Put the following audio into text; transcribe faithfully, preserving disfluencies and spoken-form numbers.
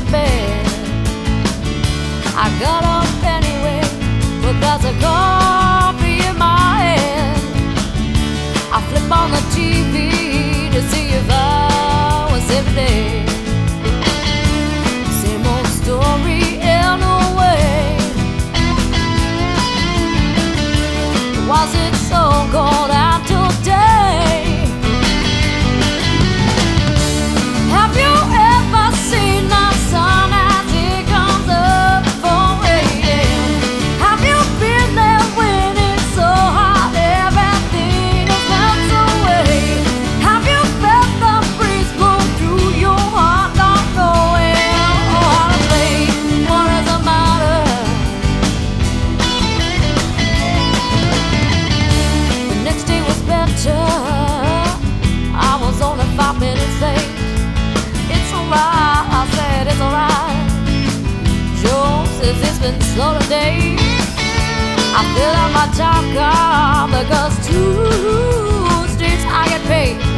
bed. I got up anyway because of coffee in my hand. I flip on the T V to see if I was every day. Same old story in a way. Was it so cold out today? Have you ever seen the sun as it comes up for rain? Have you been there when it's so hot everything is melts away? Have you felt the breeze blow through your heart, not knowing how to play? What does it matter? The next day was better. I was only five minutes late. It's alright, I said it's alright. Joe says it's been slow today. I fill out my time card because Tuesdays I get paid.